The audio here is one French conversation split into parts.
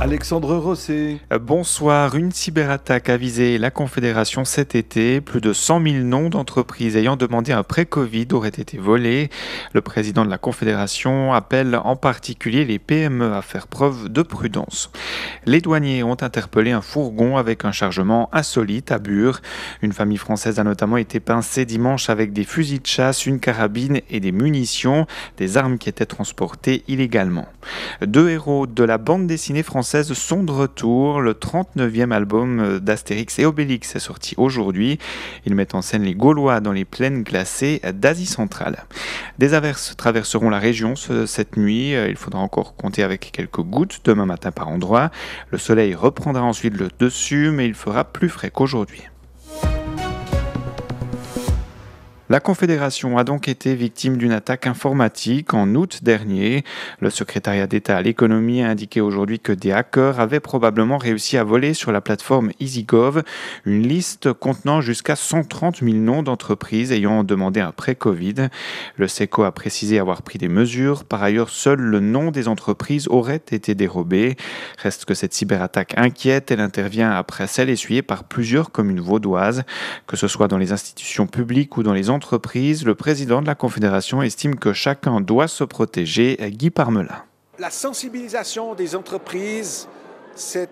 Alexandre Rosset. Bonsoir. Une cyberattaque a visé la Confédération cet été. Plus de 100 000 noms d'entreprises ayant demandé un prêt Covid auraient été volés. Le président de la Confédération appelle en particulier les PME à faire preuve de prudence. Les douaniers ont interpellé un fourgon avec un chargement insolite à Bure. Une famille française a notamment été pincée dimanche avec des fusils de chasse, une carabine et des munitions, des armes qui étaient transportées illégalement. Deux héros de la bande dessinée française sont de retour. Le 39e album d'Astérix et Obélix est sorti aujourd'hui. Il met en scène les Gaulois dans les plaines glacées d'Asie centrale. Des averses traverseront la région cette nuit. Il faudra encore compter avec quelques gouttes demain matin par endroit. Le soleil reprendra ensuite le dessus, mais il fera plus frais qu'aujourd'hui. La Confédération a donc été victime d'une attaque informatique en août dernier. Le secrétariat d'État à l'économie a indiqué aujourd'hui que des hackers avaient probablement réussi à voler sur la plateforme EasyGov une liste contenant jusqu'à 130 000 noms d'entreprises ayant demandé un prêt Covid. Le SECO a précisé avoir pris des mesures. Par ailleurs, seul le nom des entreprises aurait été dérobé. Reste que cette cyberattaque inquiète, elle intervient après celle essuyée par plusieurs communes vaudoises. Que ce soit dans les institutions publiques ou dans les entreprises, le président de la Confédération estime que chacun doit se protéger. Guy Parmelin. La sensibilisation des entreprises, c'est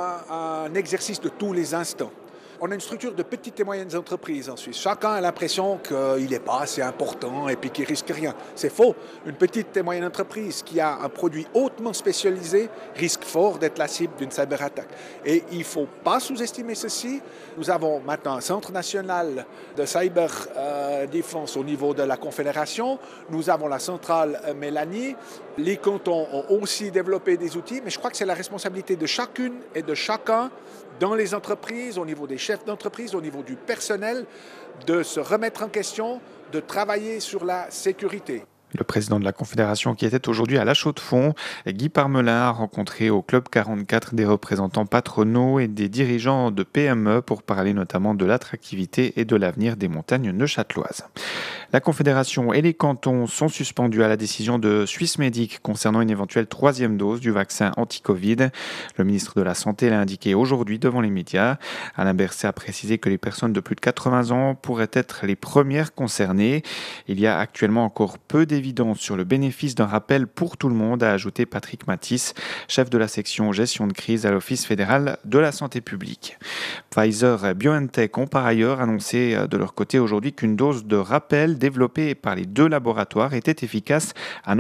un exercice de tous les instants. On a une structure de petites et moyennes entreprises en Suisse. Chacun a l'impression qu'il n'est pas assez important et puis qu'il risque rien. C'est faux. Une petite et moyenne entreprise qui a un produit hautement spécialisé risque fort d'être la cible d'une cyberattaque. Et il ne faut pas sous-estimer ceci. Nous avons maintenant un centre national de cyber défense au niveau de la Confédération. Nous avons la centrale Mélanie. Les cantons ont aussi développé des outils, mais je crois que c'est la responsabilité de chacune et de chacun dans les entreprises, au niveau des chefs d'entreprise, au niveau du personnel, de se remettre en question, de travailler sur la sécurité. Le président de la Confédération qui était aujourd'hui à La Chaux-de-Fonds, Guy Parmelin, a rencontré au Club 44 des représentants patronaux et des dirigeants de PME pour parler notamment de l'attractivité et de l'avenir des montagnes neuchâteloises. La Confédération et les cantons sont suspendus à la décision de Swissmedic concernant une éventuelle troisième dose du vaccin anti-Covid. Le ministre de la Santé l'a indiqué aujourd'hui devant les médias. Alain Berset a précisé que les personnes de plus de 80 ans pourraient être les premières concernées. Il y a actuellement encore peu d'évidence sur le bénéfice d'un rappel pour tout le monde, a ajouté Patrick Matisse, chef de la section gestion de crise à l'Office fédéral de la santé publique. Pfizer et BioNTech ont par ailleurs annoncé de leur côté aujourd'hui qu'une dose de rappel développée par les deux laboratoires était efficace à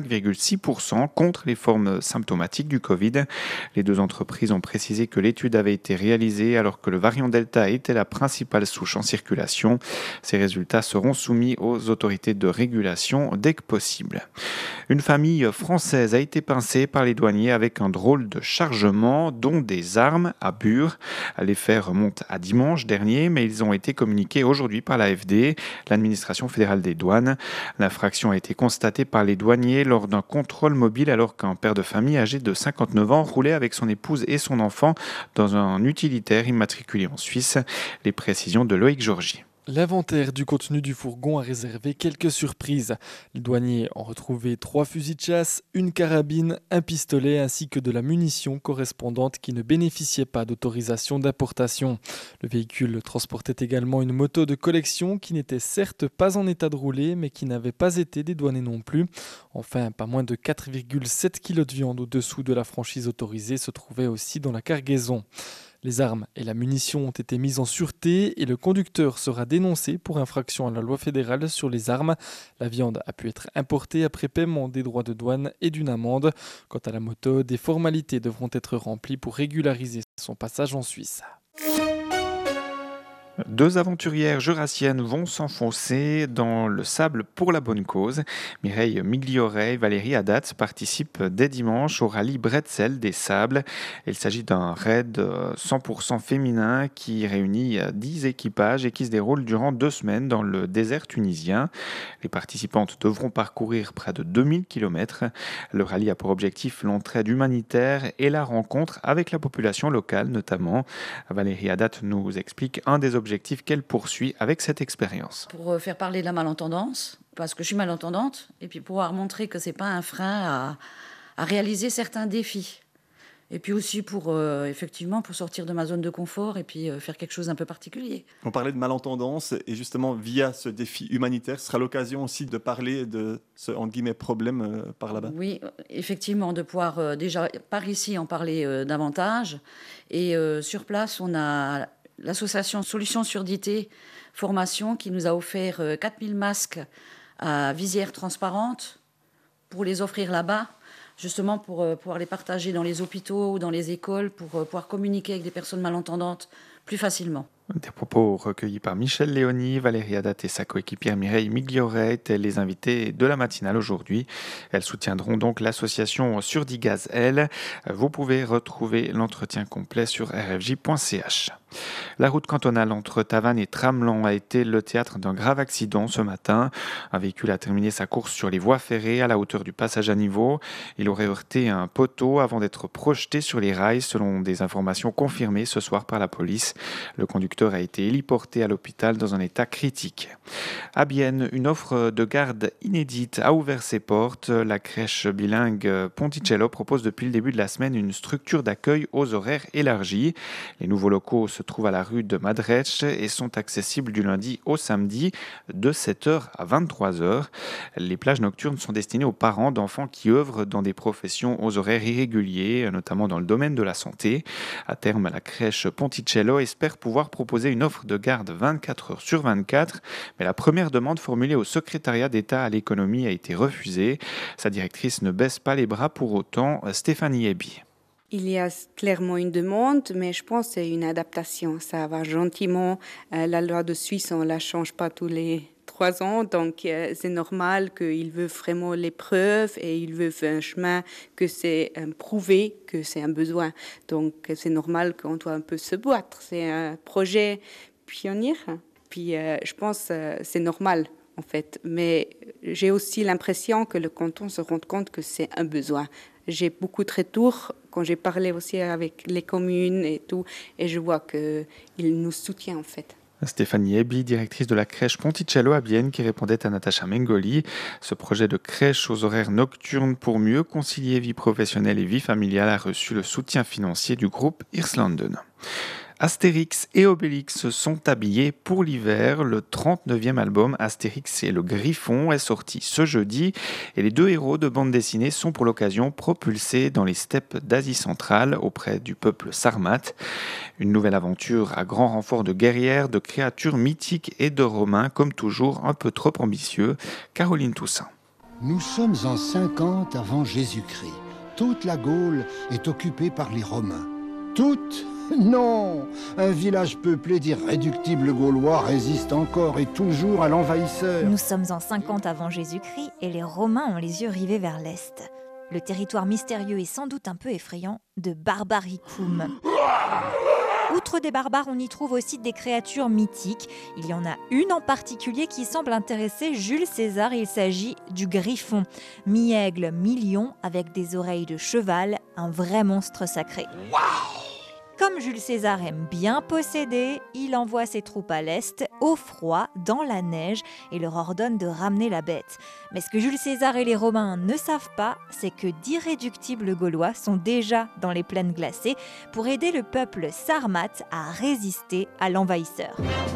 95,6% contre les formes symptomatiques du Covid. Les deux entreprises ont précisé que l'étude avait été réalisée alors que le variant Delta était la principale souche en circulation. Ces résultats seront soumis aux autorités de régulation dès que possible. Une famille française a été pincée par les douaniers avec un drôle de chargement, dont des armes à Bure. Les faits remontent à dimanche dernier, mais ils ont été communiqués aujourd'hui par l'AFD, l'administration fédérale des douanes. L'infraction a été constatée par les douaniers lors d'un contrôle mobile alors qu'un père de famille âgé de 59 ans roulait avec son épouse et son enfant dans un utilitaire immatriculé en Suisse. Les précisions de Loïc Georgie. L'inventaire du contenu du fourgon a réservé quelques surprises. Les douaniers ont retrouvé 3 fusils de chasse, une carabine, un pistolet ainsi que de la munition correspondante qui ne bénéficiait pas d'autorisation d'importation. Le véhicule transportait également une moto de collection qui n'était certes pas en état de rouler mais qui n'avait pas été dédouanée non plus. Enfin, pas moins de 4,7 kg de viande au-dessous de la franchise autorisée se trouvaient aussi dans la cargaison. Les armes et la munition ont été mises en sûreté et le conducteur sera dénoncé pour infraction à la loi fédérale sur les armes. La viande a pu être importée après paiement des droits de douane et d'une amende. Quant à la moto, des formalités devront être remplies pour régulariser son passage en Suisse. Deux aventurières jurassiennes vont s'enfoncer dans le sable pour la bonne cause. Mireille Miglioret et Valérie Haddad participent dès dimanche au rallye Bretzel des Sables. Il s'agit d'un raid 100% féminin qui réunit 10 équipages et qui se déroule durant 2 semaines dans le désert tunisien. Les participantes devront parcourir près de 2000 km. Le rallye a pour objectif l'entraide humanitaire et la rencontre avec la population locale notamment. Valérie Haddad nous explique un des objectifs qu'elle poursuit avec cette expérience. Pour faire parler de la malentendance, parce que je suis malentendante, et puis pouvoir montrer que ce n'est pas un frein à réaliser certains défis. Et puis aussi pour, effectivement, pour sortir de ma zone de confort et puis faire quelque chose d'un peu particulier. On parlait de malentendance et justement, via ce défi humanitaire, ce sera l'occasion aussi de parler de ce, entre guillemets, problème par là-bas. Oui, effectivement, de pouvoir déjà par ici en parler davantage. Et sur place, on a l'association Solutions Surdité Formation qui nous a offert 4000 masques à visière transparente pour les offrir là-bas, justement pour pouvoir les partager dans les hôpitaux ou dans les écoles, pour pouvoir communiquer avec des personnes malentendantes plus facilement. Des propos recueillis par Michel Léoni, Valérie Adat et sa coéquipière Mireille Miglioret étaient les invités de la matinale aujourd'hui. Elles soutiendront donc l'association Surdigaz, elle. Vous pouvez retrouver l'entretien complet sur rfj.ch. La route cantonale entre Tavannes et Tramelan a été le théâtre d'un grave accident ce matin. Un véhicule a terminé sa course sur les voies ferrées à la hauteur du passage à niveau. Il aurait heurté un poteau avant d'être projeté sur les rails, selon des informations confirmées ce soir par la police. Le conducteur a été héliporté à l'hôpital dans un état critique. À Bienne, une offre de garde inédite a ouvert ses portes. La crèche bilingue Ponticello propose depuis le début de la semaine une structure d'accueil aux horaires élargis. Les nouveaux locaux se trouvent à la rue de Madrech et sont accessibles du lundi au samedi de 7h à 23h. Les plages nocturnes sont destinées aux parents d'enfants qui œuvrent dans des professions aux horaires irréguliers, notamment dans le domaine de la santé. À terme, la crèche Ponticello espère pouvoir proposer une offre de garde 24 heures sur 24, mais la première demande formulée au secrétariat d'État à l'économie a été refusée. Sa directrice ne baisse pas les bras pour autant, Stéphanie Eby. Il y a clairement une demande, mais je pense que c'est une adaptation. Ça va gentiment. La loi de Suisse, on ne la change pas tous les 3 ans, donc c'est normal qu'il veut vraiment les preuves et il veut faire un chemin que c'est prouvé que c'est un besoin. Donc c'est normal qu'on doit un peu se battre. C'est un projet pionnier. Puis je pense que c'est normal en fait. Mais j'ai aussi l'impression que le canton se rend compte que c'est un besoin. J'ai beaucoup de retours quand j'ai parlé aussi avec les communes et tout, et je vois qu'ils nous soutiennent en fait. Stéphanie Eby, directrice de la crèche Ponticello à Bienne, qui répondait à Natacha Mengoli. Ce projet de crèche aux horaires nocturnes pour mieux concilier vie professionnelle et vie familiale a reçu le soutien financier du groupe Hirslanden. Astérix et Obélix sont habillés pour l'hiver. Le 39e album Astérix et le Griffon est sorti ce jeudi et les 2 héros de bande dessinée sont pour l'occasion propulsés dans les steppes d'Asie centrale auprès du peuple sarmate. Une nouvelle aventure à grand renfort de guerrières, de créatures mythiques et de romains, comme toujours un peu trop ambitieux. Caroline Toussaint. Nous sommes en 50 avant Jésus-Christ. Toute la Gaule est occupée par les Romains. Toute ? Non, un village peuplé d'irréductibles Gaulois résiste encore et toujours à l'envahisseur. Nous sommes en 50 avant Jésus-Christ et les Romains ont les yeux rivés vers l'Est. Le territoire mystérieux et sans doute un peu effrayant de Barbaricum. Outre des barbares, on y trouve aussi des créatures mythiques. Il y en a une en particulier qui semble intéresser Jules César. Il s'agit du Griffon. Mi-aigle, mi-lion, avec des oreilles de cheval, un vrai monstre sacré. Comme Jules César aime bien posséder, il envoie ses troupes à l'est, au froid, dans la neige, et leur ordonne de ramener la bête. Mais ce que Jules César et les Romains ne savent pas, c'est que d'irréductibles Gaulois sont déjà dans les plaines glacées pour aider le peuple sarmate à résister à l'envahisseur.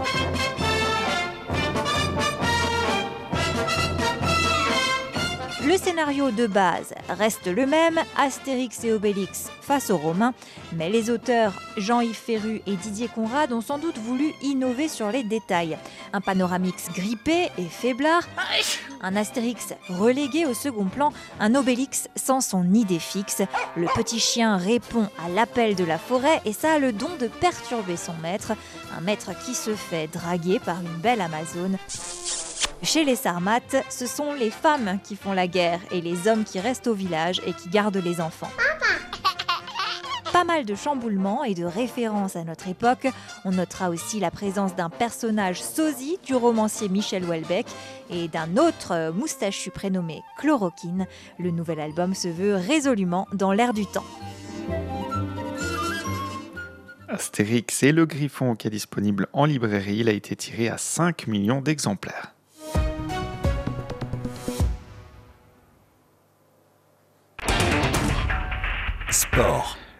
Le scénario de base reste le même, Astérix et Obélix face aux Romains, mais les auteurs Jean-Yves Ferru et Didier Conrad ont sans doute voulu innover sur les détails. Un Panoramix grippé et faiblard, un Astérix relégué au second plan, un Obélix sans son idée fixe. Le petit chien répond à l'appel de la forêt et ça a le don de perturber son maître, un maître qui se fait draguer par une belle Amazone. Chez les Sarmates, ce sont les femmes qui font la guerre et les hommes qui restent au village et qui gardent les enfants. Pas mal de chamboulements et de références à notre époque. On notera aussi la présence d'un personnage sosie du romancier Michel Houellebecq et d'un autre moustachu prénommé Chloroquine. Le nouvel album se veut résolument dans l'air du temps. Astérix et le Griffon, qui est disponible en librairie, il a été tiré à 5 millions d'exemplaires. Sport.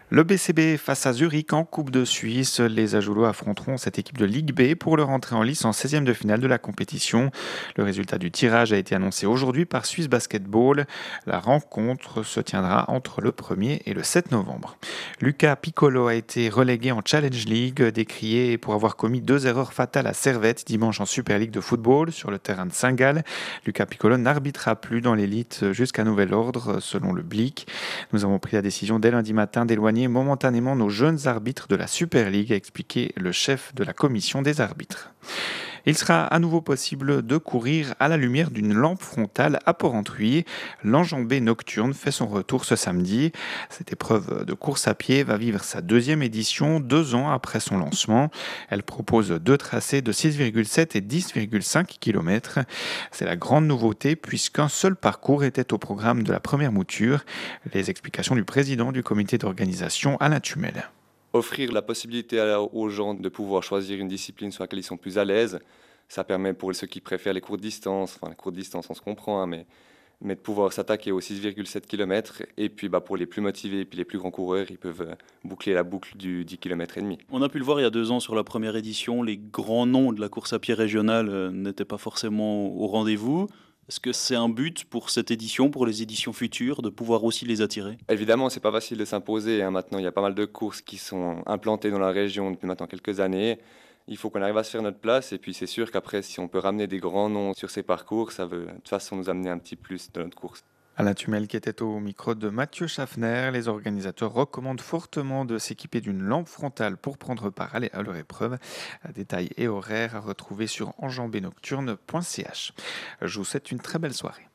Le BCB face à Zurich en Coupe de Suisse. Les Ajoulois affronteront cette équipe de Ligue B pour leur entrée en lice en 16e de finale de la compétition. Le résultat du tirage a été annoncé aujourd'hui par Swiss Basketball. La rencontre se tiendra entre le 1er et le 7 novembre. Lucas Piccolo a été relégué en Challenge League, décrié pour avoir commis 2 erreurs fatales à Servette dimanche en Super League de football sur le terrain de Saint-Gall. Lucas Piccolo n'arbitrera plus dans l'élite jusqu'à nouvel ordre, selon le Blick. Nous avons pris la décision dès lundi matin d'éloigner momentanément nos jeunes arbitres de la Super League, a expliqué le chef de la commission des arbitres. Il sera à nouveau possible de courir à la lumière d'une lampe frontale à Porrentruy. L'enjambée nocturne fait son retour ce samedi. Cette épreuve de course à pied va vivre sa 2e édition 2 ans après son lancement. Elle propose 2 tracés de 6,7 et 10,5 km. C'est la grande nouveauté puisqu'un seul parcours était au programme de la première mouture. Les explications du président du comité d'organisation, Alain Tumel. Offrir la possibilité aux gens de pouvoir choisir une discipline sur laquelle ils sont plus à l'aise. Ça permet pour ceux qui préfèrent les courtes distances, enfin les courtes distances on se comprend, hein, mais de pouvoir s'attaquer aux 6,7 km. Et puis pour les plus motivés et puis les plus grands coureurs, ils peuvent boucler la boucle du 10 km et demi. On a pu le voir il y a 2 ans sur la première édition, les grands noms de la course à pied régionale n'étaient pas forcément au rendez-vous. Est-ce que c'est un but pour cette édition, pour les éditions futures, de pouvoir aussi les attirer ? Évidemment, c'est pas facile de s'imposer. Hein. Maintenant, il y a pas mal de courses qui sont implantées dans la région depuis maintenant quelques années. Il faut qu'on arrive à se faire notre place. Et puis, c'est sûr qu'après, si on peut ramener des grands noms sur ces parcours, ça veut de toute façon nous amener un petit plus dans notre course. Alain Tumel qui était au micro de Mathieu Schaffner. Les organisateurs recommandent fortement de s'équiper d'une lampe frontale pour prendre part à leur épreuve. Détails et horaires à retrouver sur enjambénocturne.ch. Je vous souhaite une très belle soirée.